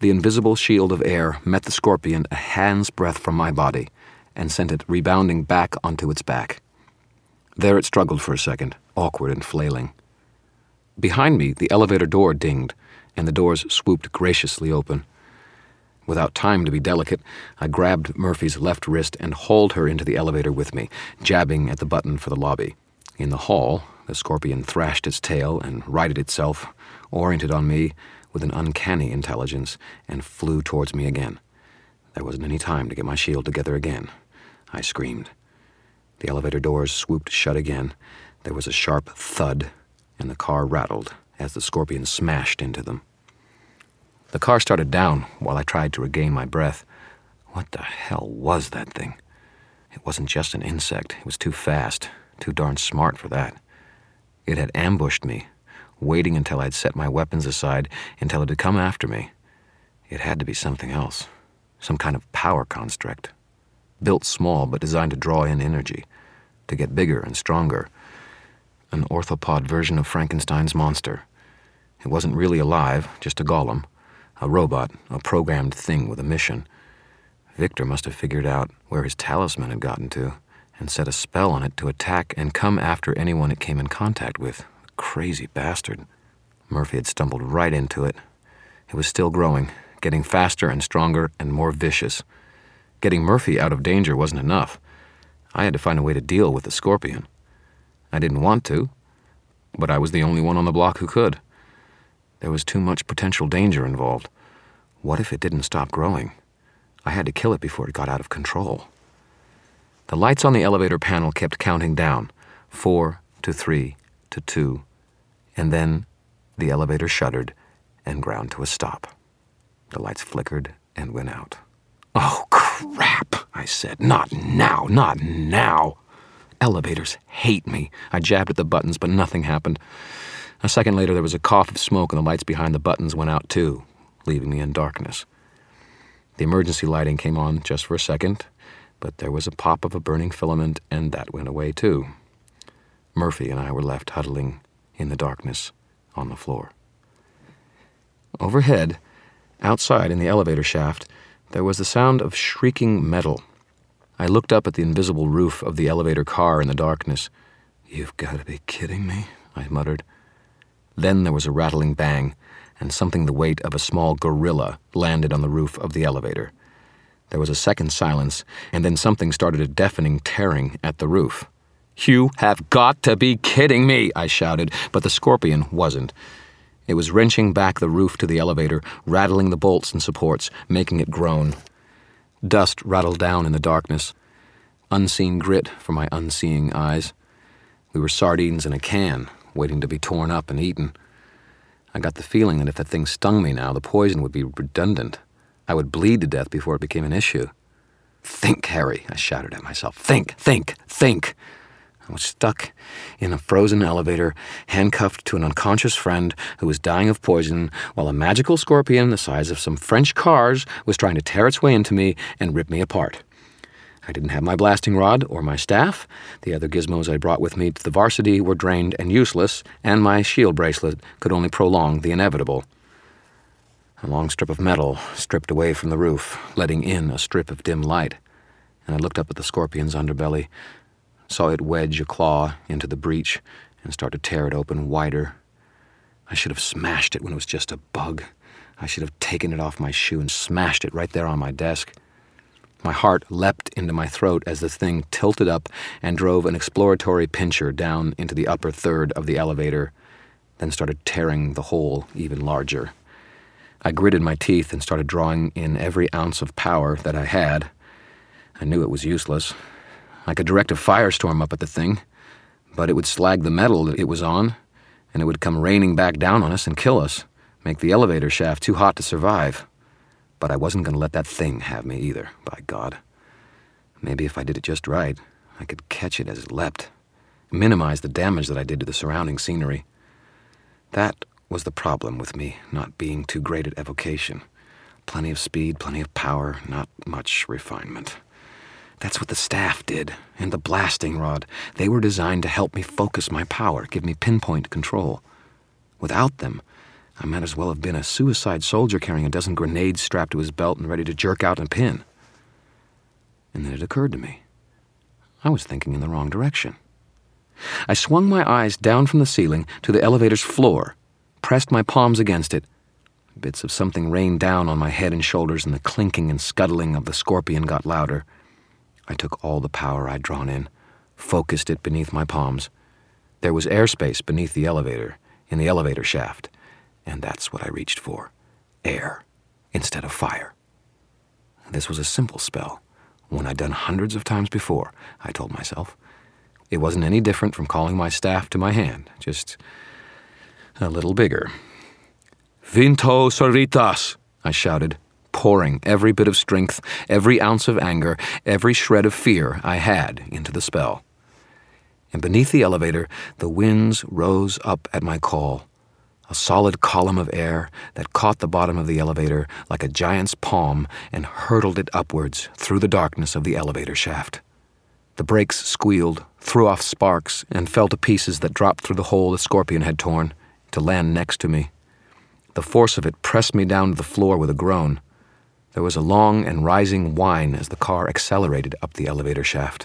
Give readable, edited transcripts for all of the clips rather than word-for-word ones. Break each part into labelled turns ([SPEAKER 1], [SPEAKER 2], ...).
[SPEAKER 1] The invisible shield of air met the scorpion a hand's breadth from my body and sent it rebounding back onto its back. There it struggled for a second, awkward and flailing. Behind me, the elevator door dinged, and the doors swooped graciously open. Without time to be delicate, I grabbed Murphy's left wrist and hauled her into the elevator with me, jabbing at the button for the lobby. In the hall, the scorpion thrashed its tail and righted itself, oriented on me with an uncanny intelligence, and flew towards me again. There wasn't any time to get my shield together again. I screamed. The elevator doors swooped shut again. There was a sharp thud, and the car rattled as the scorpion smashed into them. The car started down while I tried to regain my breath. What the hell was that thing? It wasn't just an insect. It was too fast, too darn smart for that. It had ambushed me, waiting until I'd set my weapons aside, until it had come after me. It had to be something else, some kind of power construct, built small but designed to draw in energy, to get bigger and stronger. An orthopod version of Frankenstein's monster. It wasn't really alive, just a golem, a robot, a programmed thing with a mission. Victor must have figured out where his talisman had gotten to and set a spell on it to attack and come after anyone it came in contact with. Crazy bastard. Murphy had stumbled right into it. It was still growing, getting faster and stronger and more vicious. Getting Murphy out of danger wasn't enough. I had to find a way to deal with the scorpion. I didn't want to, but I was the only one on the block who could. There was too much potential danger involved. What if it didn't stop growing? I had to kill it before it got out of control. The lights on the elevator panel kept counting down, 4 to 3 to 2, and then the elevator shuddered and ground to a stop. The lights flickered and went out. "Oh, crap," I said. "Not now, not now." Elevators hate me. I jabbed at the buttons, but nothing happened. A second later, there was a cough of smoke, and the lights behind the buttons went out too, leaving me in darkness. The emergency lighting came on just for a second, but there was a pop of a burning filament, and that went away too. Murphy and I were left huddling in the darkness on the floor. Overhead, outside in the elevator shaft, there was the sound of shrieking metal. I looked up at the invisible roof of the elevator car in the darkness. "You've got to be kidding me," I muttered. Then there was a rattling bang, and something the weight of a small gorilla landed on the roof of the elevator. There was a second silence, and then something started a deafening tearing at the roof. "You have got to be kidding me," I shouted, but the scorpion wasn't. It was wrenching back the roof to the elevator, rattling the bolts and supports, making it groan. Dust rattled down in the darkness. Unseen grit for my unseeing eyes. We were sardines in a can, waiting to be torn up and eaten. I got the feeling that if the thing stung me now, the poison would be redundant. I would bleed to death before it became an issue. "Think, Harry," I shouted at myself. "Think, think, think." I was stuck in a frozen elevator, handcuffed to an unconscious friend who was dying of poison, while a magical scorpion the size of some French cars was trying to tear its way into me and rip me apart. I didn't have my blasting rod or my staff. The other gizmos I brought with me to the varsity were drained and useless, and my shield bracelet could only prolong the inevitable. A long strip of metal stripped away from the roof, letting in a strip of dim light, and I looked up at the scorpion's underbelly, saw it wedge a claw into the breach and start to tear it open wider. I should have smashed it when it was just a bug. I should have taken it off my shoe and smashed it right there on my desk. My heart leapt into my throat as the thing tilted up and drove an exploratory pincher down into the upper third of the elevator, then started tearing the hole even larger. I gritted my teeth and started drawing in every ounce of power that I had. I knew it was useless. I could direct a firestorm up at the thing, but it would slag the metal that it was on, and it would come raining back down on us and kill us, make the elevator shaft too hot to survive. But I wasn't going to let that thing have me either, by God. Maybe if I did it just right, I could catch it as it leapt, minimize the damage that I did to the surrounding scenery. That was the problem with me not being too great at evocation. Plenty of speed, plenty of power, not much refinement. That's what the staff did, and the blasting rod. They were designed to help me focus my power, give me pinpoint control. Without them, I might as well have been a suicide soldier carrying a dozen grenades strapped to his belt and ready to jerk out a pin. And then it occurred to me. I was thinking in the wrong direction. I swung my eyes down from the ceiling to the elevator's floor, pressed my palms against it. Bits of something rained down on my head and shoulders, and the clinking and scuttling of the scorpion got louder. I took all the power I'd drawn in, focused it beneath my palms. There was airspace beneath the elevator, in the elevator shaft, and that's what I reached for. Air, instead of fire. This was a simple spell, one I'd done hundreds of times before, I told myself. It wasn't any different from calling my staff to my hand, just a little bigger. Vinto Sorritas, I shouted, pouring every bit of strength, every ounce of anger, every shred of fear I had into the spell. And beneath the elevator, the winds rose up at my call, a solid column of air that caught the bottom of the elevator like a giant's palm and hurtled it upwards through the darkness of the elevator shaft. The brakes squealed, threw off sparks, and fell to pieces that dropped through the hole the scorpion had torn, to land next to me. The force of it pressed me down to the floor with a groan. There was a long and rising whine as the car accelerated up the elevator shaft.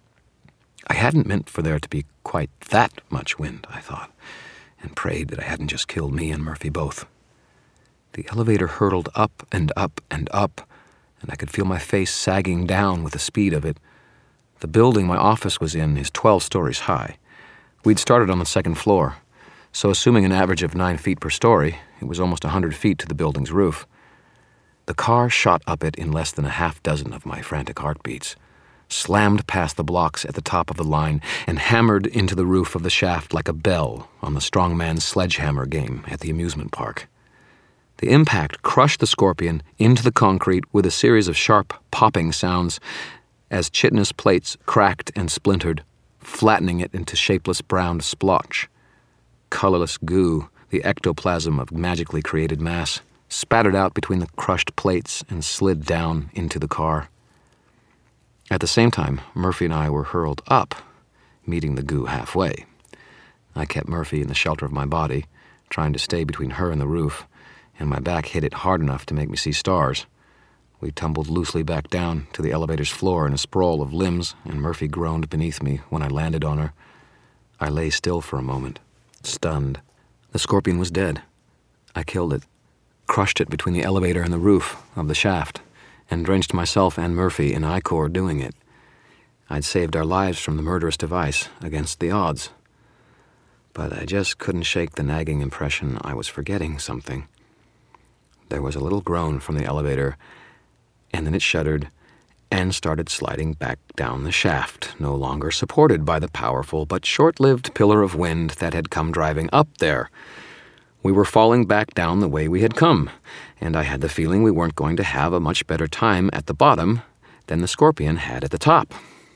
[SPEAKER 1] I hadn't meant for there to be quite that much wind, I thought, and prayed that I hadn't just killed me and Murphy both. The elevator hurtled up and up and up, and I could feel my face sagging down with the speed of it. The building my office was in is 12 stories high. We'd started on the second floor, so assuming an average of 9 feet per story, it was almost 100 feet to the building's roof. The car shot up it in less than a half dozen of my frantic heartbeats, slammed past the blocks at the top of the line, and hammered into the roof of the shaft like a bell on the strongman's sledgehammer game at the amusement park. The impact crushed the scorpion into the concrete with a series of sharp popping sounds as chitinous plates cracked and splintered, flattening it into shapeless brown splotch. Colorless goo, the ectoplasm of magically created mass, spattered out between the crushed plates and slid down into the car. At the same time, Murphy and I were hurled up, meeting the goo halfway. I kept Murphy in the shelter of my body, trying to stay between her and the roof, and my back hit it hard enough to make me see stars. We tumbled loosely back down to the elevator's floor in a sprawl of limbs, and Murphy groaned beneath me when I landed on her. I lay still for a moment, stunned. The scorpion was dead. I killed it, crushed it between the elevator and the roof of the shaft, and drenched myself and Murphy in ichor doing it. I'd saved our lives from the murderous device against the odds. But I just couldn't shake the nagging impression I was forgetting something. There was a little groan from the elevator, and then it shuddered and started sliding back down the shaft, no longer supported by the powerful but short-lived pillar of wind that had come driving up there. We were falling back down the way we had come, and I had the feeling we weren't going to have a much better time at the bottom than the scorpion had at the top.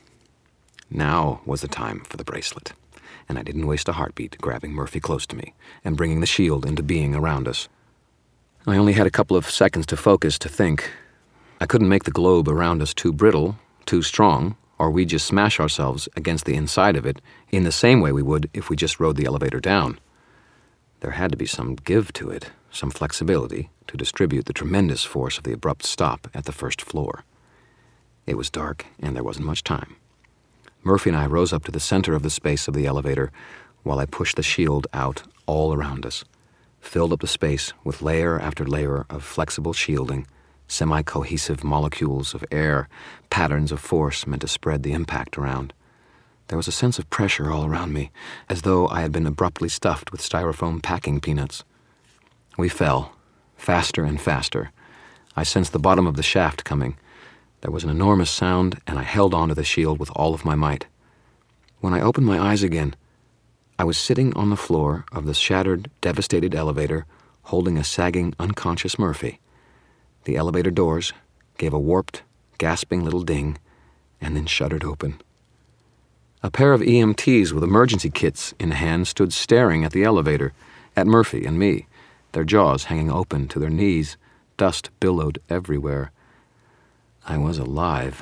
[SPEAKER 1] Now was the time for the bracelet, and I didn't waste a heartbeat grabbing Murphy close to me and bringing the shield into being around us. I only had a couple of seconds to focus, to think. I couldn't make the globe around us too brittle, too strong, or we'd just smash ourselves against the inside of it in the same way we would if we just rode the elevator down. There had to be some give to it, some flexibility to distribute the tremendous force of the abrupt stop at the first floor. It was dark, and there wasn't much time. Murphy and I rose up to the center of the space of the elevator while I pushed the shield out all around us, filled up the space with layer after layer of flexible shielding, semi-cohesive molecules of air, patterns of force meant to spread the impact around. There was a sense of pressure all around me, as though I had been abruptly stuffed with styrofoam packing peanuts. We fell, faster and faster. I sensed the bottom of the shaft coming. There was an enormous sound, and I held onto the shield with all of my might. When I opened my eyes again, I was sitting on the floor of the shattered, devastated elevator, holding a sagging, unconscious Murphy. The elevator doors gave a warped, gasping little ding, and then shuddered open. A pair of EMTs with emergency kits in hand stood staring at the elevator, at Murphy and me, their jaws hanging open to their knees. Dust billowed everywhere. I was alive.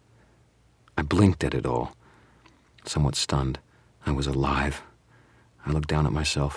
[SPEAKER 1] I blinked at it all, somewhat stunned. I was alive. I looked down at myself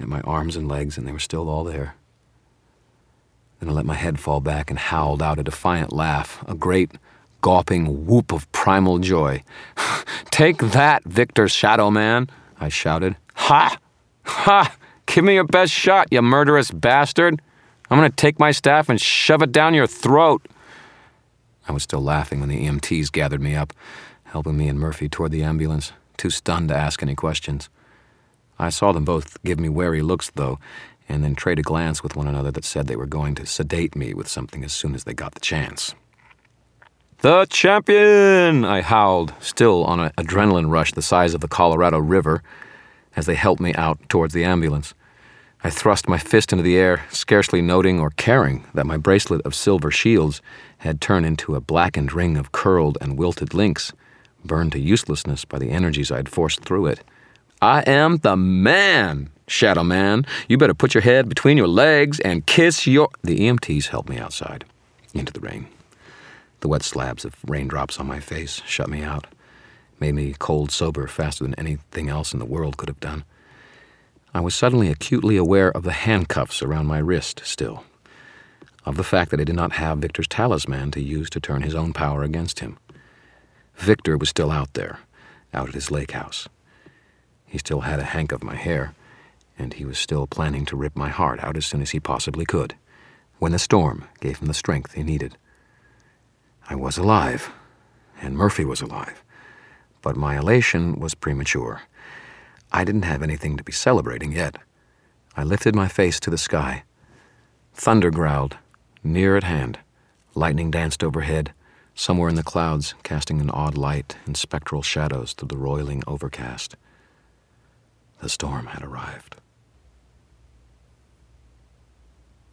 [SPEAKER 1] at my arms and legs, and they were still all there. Then I let my head fall back and howled out a defiant laugh, a great, gawping whoop of primal joy. "Take that, Victor Shadow Man," I shouted. "Ha! Ha! Give me your best shot, you murderous bastard! I'm going to take my staff and shove it down your throat." I was still laughing when the EMTs gathered me up, helping me and Murphy toward the ambulance, too stunned to ask any questions. I saw them both give me wary looks, though, and then trade a glance with one another that said they were going to sedate me with something as soon as they got the chance. "The champion!" I howled, still on an adrenaline rush the size of the Colorado River, as they helped me out towards the ambulance. I thrust my fist into the air, scarcely noting or caring that my bracelet of silver shields had turned into a blackened ring of curled and wilted links, burned to uselessness by the energies I had forced through it. "I am the man, Shadow Man. You better put your head between your legs and kiss your—" The EMTs helped me outside, into the rain. The wet slabs of raindrops on my face shut me out, made me cold sober faster than anything else in the world could have done. I was suddenly acutely aware of the handcuffs around my wrist still, of the fact that I did not have Victor's talisman to use to turn his own power against him. Victor was still out there, out at his lake house. He still had a hank of my hair, and he was still planning to rip my heart out as soon as he possibly could, when the storm gave him the strength he needed. I was alive, and Murphy was alive, but my elation was premature. I didn't have anything to be celebrating yet. I lifted my face to the sky. Thunder growled, near at hand. Lightning danced overhead, somewhere in the clouds, casting an odd light and spectral shadows through the roiling overcast. The storm had arrived.